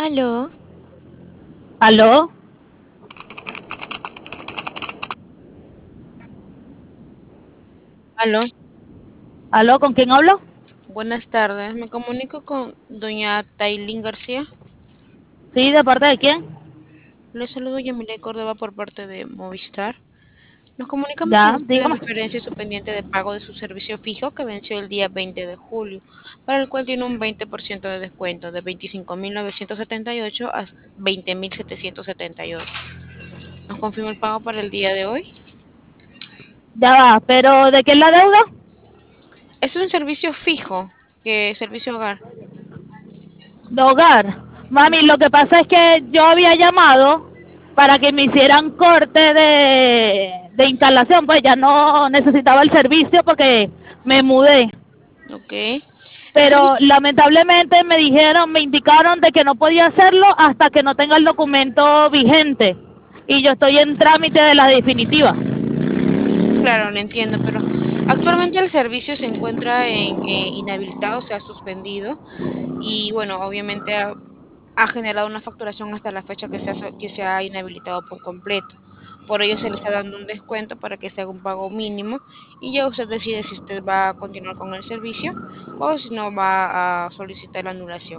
Aló, ¿Aló? aló, ¿Aló? ¿Con quién hablo? buenas tardes. Me comunico con doña Tailín García. Sí, ¿de parte de quién? Le saludo Yamile Córdoba por parte de Movistar. Nos comunicamos con Ya, usted en dígame. referencia a su pendiente de pago de su servicio fijo que venció el día 20 de julio, para el cual tiene un 20% de descuento de 25.978 a 20.778. ¿Nos confirma el pago para el día de hoy? Ya va, pero ¿de qué es la deuda? Es un servicio fijo, que es servicio hogar. De hogar. Mami, Ujú. lo que pasa es que yo había llamado para que me hicieran corte de instalación, pues ya no necesitaba el servicio porque me mudé. Ok. Pero Entonces, lamentablemente me dijeron, me indicaron de que no podía hacerlo hasta que no tenga el documento vigente. Y yo estoy en trámite de la definitiva. claro, lo entiendo, pero actualmente el servicio se encuentra en inhabilitado, se ha suspendido y bueno, obviamente ha generado una facturación hasta la fecha que se ha inhabilitado por completo. Por ello se le está dando un descuento para que se haga un pago mínimo y ya usted decide si usted va a continuar con el servicio o si no va a solicitar la anulación.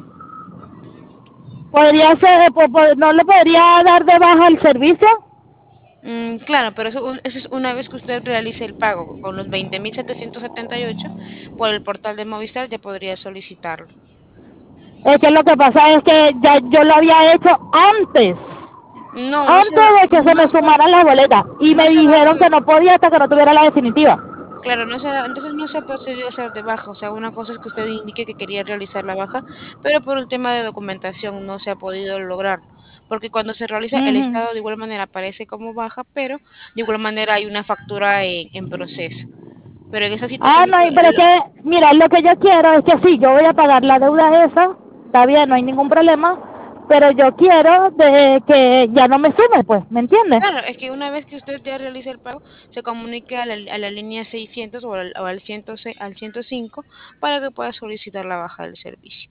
¿Podría ser, no le podría dar de baja el servicio? Claro, pero eso es una vez que usted realice el pago con los 20.778 por el portal de Movistar, ya podría solicitarlo. Es que lo que pasa es que ya yo lo había hecho antes, No, antes de que se no me se, sumaran las boletas. Y no me se ha dijeron que dado, no podía hasta que no tuviera la definitiva. claro, entonces no se ha procedido a hacer de baja. O sea, una cosa es que usted indique que quería realizar la baja, pero por un tema de documentación no se ha podido lograr. Porque cuando se realiza el Ujú. estado de igual manera aparece como baja, pero de igual manera hay una factura en proceso. Pero en esa Ah, situación, no, pero es que, mira, lo que yo quiero es que sí, yo voy a pagar la deuda esa, está bien, no hay ningún problema, pero yo quiero de que ya no me sume, pues, ¿me entiendes? claro, es que una vez que usted ya realice el pago, se comunique a la línea 600 o al 106 al 105 para que pueda solicitar la baja del servicio.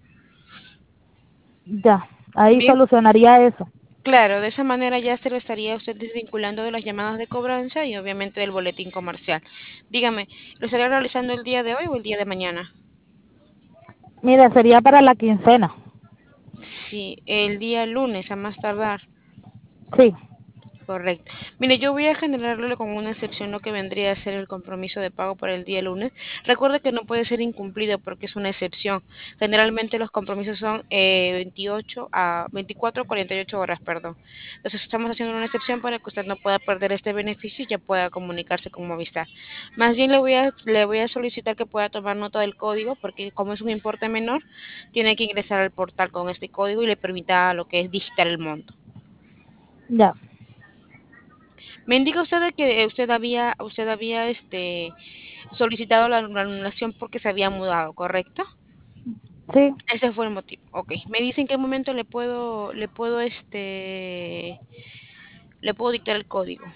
Ya, ahí Bien, solucionaría eso. claro, de esa manera ya se lo estaría usted desvinculando de las llamadas de cobranza y obviamente del boletín comercial. Dígame, ¿lo estaría realizando el día de hoy o el día de mañana? Mira, sería para la quincena. Sí, el día lunes a más tardar. Sí, Correcto. Mire, yo voy a generarle con una excepción lo que vendría a ser el compromiso de pago para el día lunes. Recuerde que no puede ser incumplido porque es una excepción. Generalmente los compromisos son 28 a 24 a 48 horas, perdón. Entonces estamos haciendo una excepción para que usted no pueda perder este beneficio y ya pueda comunicarse con Movistar. Más bien le voy a solicitar que pueda tomar nota del código porque como es un importe menor, tiene que ingresar al portal con este código y le permita lo que es digitar el monto. ya, Me indica usted de que usted había solicitado la anulación porque se había mudado, ¿correcto? sí, Ese fue el motivo. Ok. Me dice en qué momento le puedo dictar el código.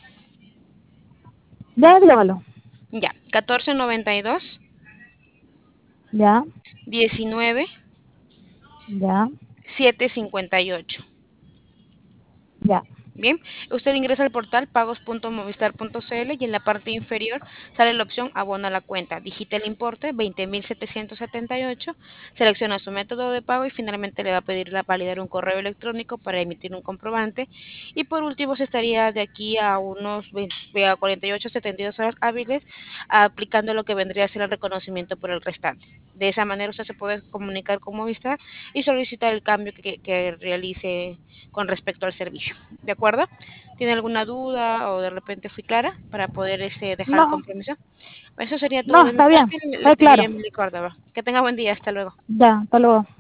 ya, llévalo. Ya, 1492 Ya, 19 ya, 758. ya. Bien, usted ingresa al portal pagos.movistar.cl y en la parte inferior sale la opción abona la cuenta. Digita el importe 20.778, selecciona su método de pago y finalmente le va a pedir validar un correo electrónico para emitir un comprobante. Y por último, se estaría de aquí a unos 20 a 48 72 horas hábiles aplicando lo que vendría a ser el reconocimiento por el restante. De esa manera usted se puede comunicar con Movistar y solicitar el cambio que realice con respecto al servicio. ¿De acuerdo? ¿Tiene alguna duda o de repente fui clara para poder dejar el No, compromiso? Eso sería todo no, de mi está bien, parte. Le fue atendió claro. Emily Córdoba. Que tenga buen día. Hasta luego. Ya, hasta luego.